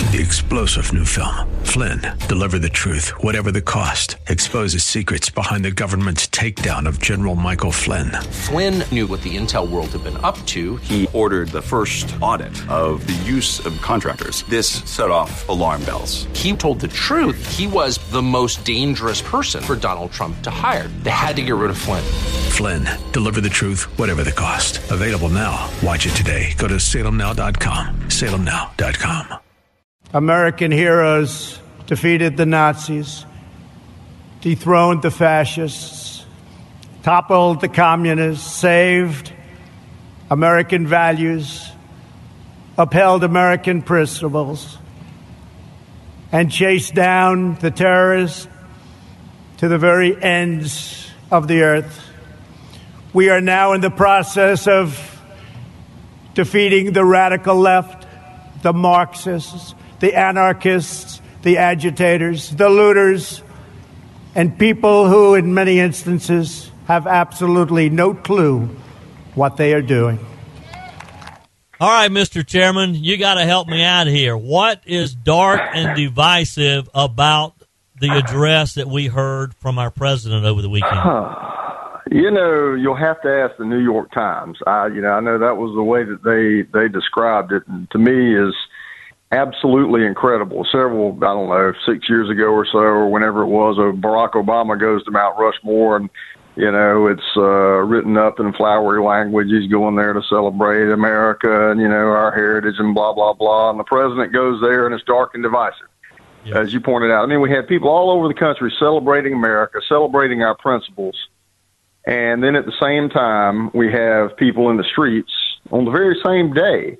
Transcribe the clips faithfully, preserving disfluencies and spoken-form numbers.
the explosive new film, Flynn, Deliver the Truth, Whatever the Cost, exposes secrets behind the government's takedown of General Michael Flynn. Flynn knew what the intel world had been up to. He ordered the first audit of the use of contractors. This set off alarm bells. He told the truth. He was the most dangerous person for Donald Trump to hire. They had to get rid of Flynn. Flynn, Deliver the Truth, Whatever the Cost. Available now. Watch it today. Go to salem now dot com. salem now dot com. American heroes defeated the Nazis, dethroned the fascists, toppled the communists, saved American values, upheld American principles, and chased down the terrorists to the very ends of the earth. We are now in the process of defeating the radical left, the Marxists, the anarchists, the agitators, the looters, and people who, in many instances, have absolutely no clue what they are doing. All right, Mister Chairman, you got to help me out here. What is dark and divisive about the address that we heard from our president over the weekend? You know, you'll have to ask the New York Times. I, you know, I know that was the way that they, they described it, and to me is absolutely incredible. Several, I don't know, six years ago or so, or whenever it was, uh, Barack Obama goes to Mount Rushmore, and, you know, it's uh, written up in flowery language. He's going there to celebrate America and, you know, our heritage and blah, blah, blah. And the president goes there, and it's dark and divisive, yes, as you pointed out. I mean, we had people all over the country celebrating America, celebrating our principles. And then at the same time, we have people in the streets on the very same day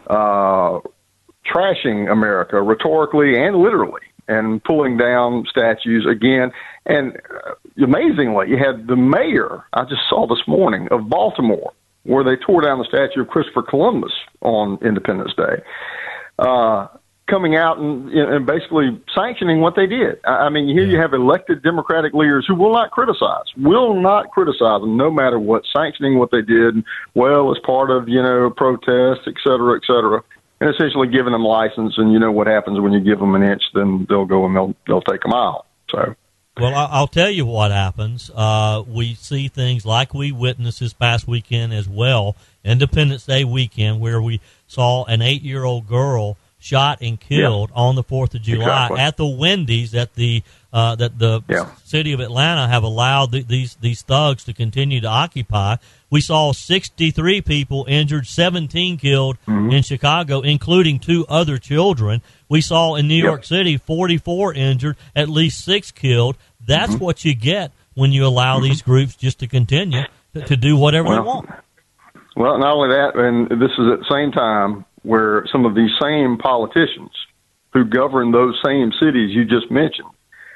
uh, trashing America rhetorically and literally and pulling down statues again. And uh, amazingly, you had the mayor, I just saw this morning, of Baltimore, where they tore down the statue of Christopher Columbus on Independence Day, uh, coming out and, and basically sanctioning what they did. I mean, here you have elected Democratic leaders who will not criticize, will not criticize them no matter what, sanctioning what they did, well, as part of, you know, protests, et cetera, et cetera, and essentially giving them license. And you know what happens when you give them an inch, then they'll go and they'll, they'll take a mile. So. Well, I'll tell you what happens. Uh, we see things like we witnessed this past weekend as well, Independence Day weekend, where we saw an eight-year-old girl shot and killed yeah. on the fourth of July exactly. at the Wendy's that the uh, that the yeah. city of Atlanta have allowed the, these these thugs to continue to occupy. We saw sixty-three people injured, seventeen killed mm-hmm. in Chicago, including two other children. We saw in New yep. York City forty-four injured, at least six killed. That's mm-hmm. what you get when you allow mm-hmm. these groups just to continue to, to do whatever well, they want. Well, not only that, and this is at the same time where some of these same politicians who govern those same cities you just mentioned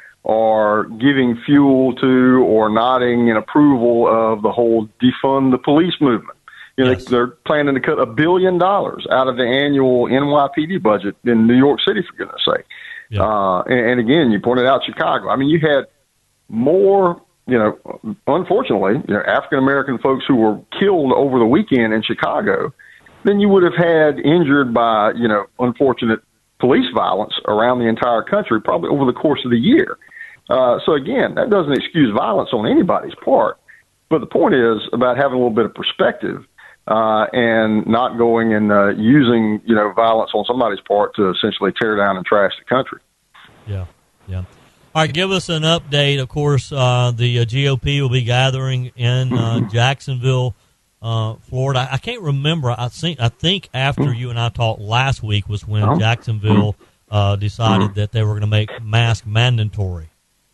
are giving fuel to or nodding in approval of the whole defund the police movement. You know, yes. They're planning to cut a billion dollars out of the annual N Y P D budget in New York City, for goodness sake. Yeah. Uh, and, and again, you pointed out Chicago. I mean, you had more, you know, unfortunately, you know, African-American folks who were killed over the weekend in Chicago than you would have had injured by, you know, unfortunate police violence around the entire country, probably over the course of the year. Uh, so again, that doesn't excuse violence on anybody's part. But the point is about having a little bit of perspective uh, and not going and uh, using, you know, violence on somebody's part to essentially tear down and trash the country. Yeah, yeah. All right, give us an update. Of course, uh, the uh, G O P will be gathering in uh, Jacksonville, Uh, Florida. I can't remember. I think I think after you and I talked last week was when uh-huh. Jacksonville uh, decided uh-huh. that they were going to make mask mandatory.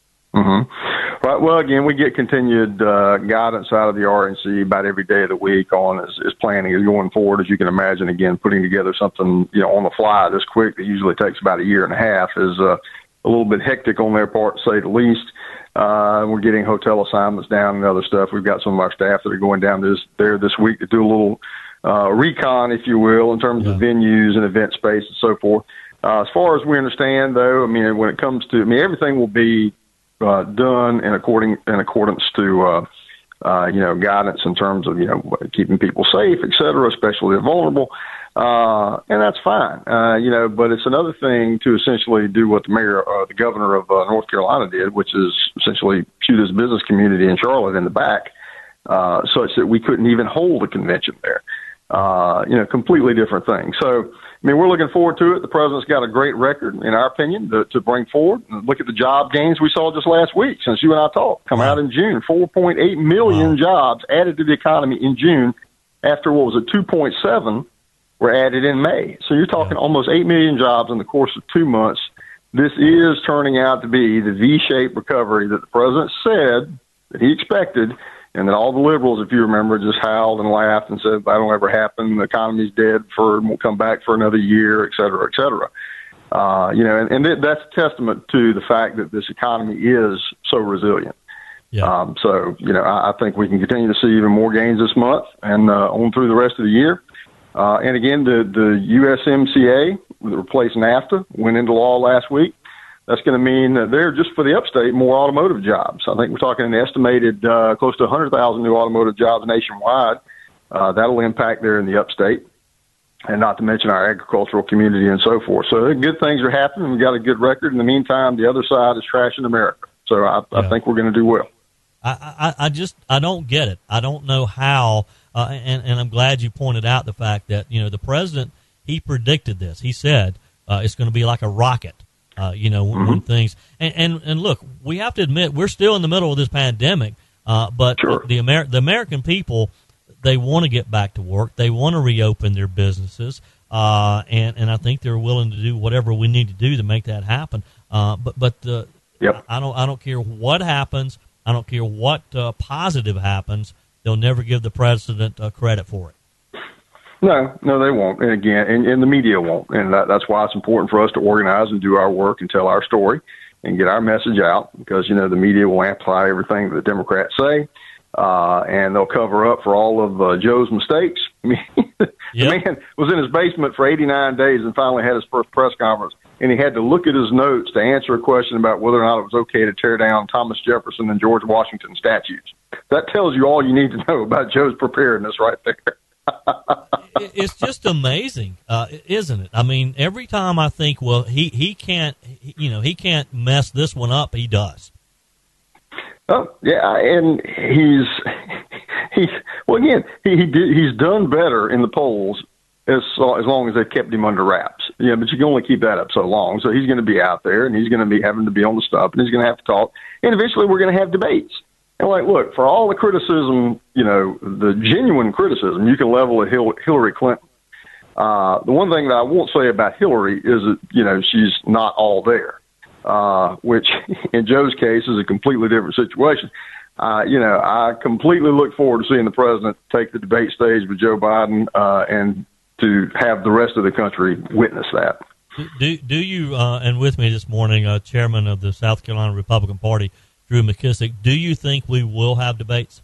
Mm-hmm. Right. Well, again, we get continued uh, guidance out of the R N C about every day of the week on as, as planning is going forward. As you can imagine, again, putting together something, you know, on the fly this quick that usually takes about a year and a half is uh, a little bit hectic on their part, to say the least. Uh, we're getting hotel assignments down and other stuff. We've got some of our staff that are going down this, there this week to do a little uh, recon, if you will, in terms yeah. of venues and event space and so forth. Uh, as far as we understand, though, I mean, when it comes to, I mean, everything will be uh, done in according in accordance to, uh, uh, you know, guidance in terms of, you know, keeping people safe, et cetera, especially the vulnerable. Uh, and that's fine, uh, you know, but it's another thing to essentially do what the mayor, uh, the governor of uh, North Carolina did, which is essentially shoot his business community in Charlotte in the back, uh, such that we couldn't even hold a convention there. Uh, you know, completely different thing. So, I mean, we're looking forward to it. The president's got a great record, in our opinion, to, to bring forward. Look at the job gains we saw just last week since you and I talked. Come wow. out in June, four point eight million wow. jobs added to the economy in June after what was a two point seven were added in May. So you're talking yeah. almost eight million jobs in the course of two months. This is turning out to be the V-shaped recovery that the president said that he expected, and that all the liberals, if you remember, just howled and laughed and said, that'll never happen. The economy's dead for, we'll come back for another year, et cetera, et cetera. Uh, you know, and, and th- that's a testament to the fact that this economy is so resilient. Yeah. Um, so, you know, I, I think we can continue to see even more gains this month and uh, on through the rest of the year. Uh, and again, the, the U S M C A, that replaced NAFTA, went into law last week. That's going to mean that there, just for the upstate, more automotive jobs. I think we're talking an estimated uh, close to one hundred thousand new automotive jobs nationwide. Uh, that'll impact there in the upstate, and not to mention our agricultural community and so forth. So good things are happening. We've got a good record. In the meantime, the other side is trashing America. So I, yeah. I think we're going to do well. I, I, I just I don't get it. I don't know how, uh, and, and I'm glad you pointed out the fact that, you know, the president, he predicted this. He said uh, it's going to be like a rocket. Uh, you know, mm-hmm. when things and, and and look, we have to admit we're still in the middle of this pandemic, uh, but sure. the Amer- the American people, they want to get back to work, they want to reopen their businesses, uh, and and I think they're willing to do whatever we need to do to make that happen. Uh, but but uh, yep. I don't I don't care what happens, I don't care what uh, positive happens, they'll never give the president uh, credit for it. No, no, they won't. And again, and, and the media won't. And that, that's why it's important for us to organize and do our work and tell our story and get our message out, because, you know, the media will amplify everything that the Democrats say, uh, and they'll cover up for all of uh, Joe's mistakes. I mean, the yep. man was in his basement for eighty-nine days and finally had his first press conference, and he had to look at his notes to answer a question about whether or not it was okay to tear down Thomas Jefferson and George Washington statues. That tells you all you need to know about Joe's preparedness right there. It's just amazing, uh, isn't it? I mean, every time I think, well, he, he can't, you know, he can't mess this one up, he does. Oh yeah, and he's he's well again he, he did, he's done better in the polls as as long as they've kept him under wraps. Yeah, but you can only keep that up so long. So he's going to be out there, and he's going to be having to be on the stuff, and he's going to have to talk, and eventually we're going to have debates. And like, look, for all the criticism, you know, the genuine criticism you can level at Hillary Clinton. Uh, the one thing that I won't say about Hillary is that, you know, she's not all there, uh, which in Joe's case is a completely different situation. Uh, you know, I completely look forward to seeing the president take the debate stage with Joe Biden uh, and to have the rest of the country witness that. Do, do you, uh, and with me this morning, uh, chairman of the South Carolina Republican Party, Drew McKissick, do you think we will have debates?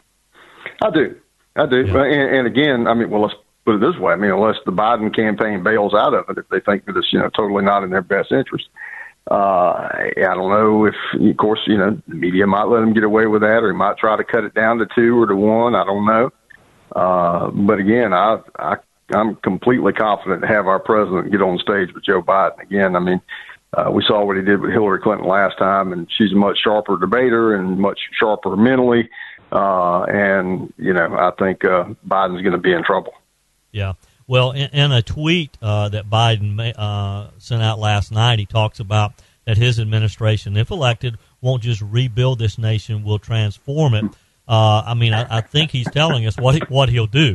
I do. I do. Yeah. And, and again, I mean, well, let's put it this way. I mean, unless the Biden campaign bails out of it, if they think that it's, you know, totally not in their best interest. Uh, I don't know if, of course, you know, the media might let them get away with that, or he might try to cut it down to two or to one. I don't know. Uh, but again, I, I, I'm completely confident to have our president get on stage with Joe Biden. Again, I mean, Uh, we saw what he did with Hillary Clinton last time, and she's a much sharper debater and much sharper mentally. Uh, and, you know, I think uh, Biden's going to be in trouble. Yeah. Well, in, in a tweet uh, that Biden may, uh, sent out last night, he talks about that his administration, if elected, won't just rebuild this nation, will transform it. Uh, I mean, I, I think he's telling us what he, what he'll do.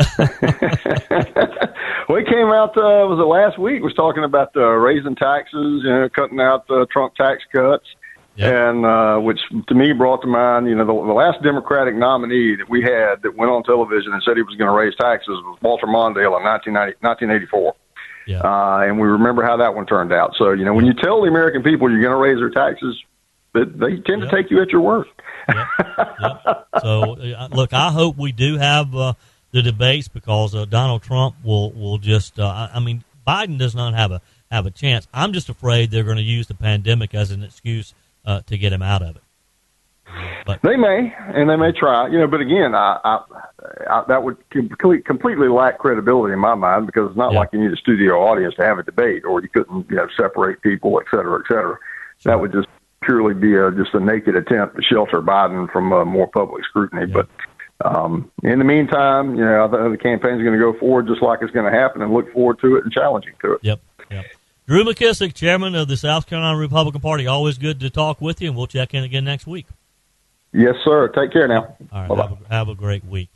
Well, he came out, uh, was it last week, was talking about uh, raising taxes, you know, cutting out the uh, Trump tax cuts, yep. and uh, which to me brought to mind, you know, the, the last Democratic nominee that we had that went on television and said he was going to raise taxes was Walter Mondale in nineteen eighty-four. Yeah. Uh, and we remember how that one turned out. So, you know, when you tell the American people you're going to raise their taxes, they, they tend yep. to take you at your word. Yep. Yep. So, uh, look, I hope we do have uh, the debates, because uh, Donald Trump will will just. Uh, I mean, Biden does not have a have a chance. I'm just afraid they're going to use the pandemic as an excuse uh, to get him out of it. But they may, and they may try, you know. But again, I, I, I that would complete, completely lack credibility in my mind, because it's not yeah. like you need a studio audience to have a debate, or you couldn't, you know, separate people, et cetera, et cetera. Sure. That would just purely be a, just a naked attempt to shelter Biden from uh, more public scrutiny. Yeah. But um, in the meantime, you know, I think the campaign's going to go forward just like it's going to happen, and look forward to it and challenging to it. Yep. Yep. Drew McKissick, chairman of the South Carolina Republican Party. Always good to talk with you, and we'll check in again next week. Yes, sir. Take care now. All right. Bye-bye. Have a, have a great week.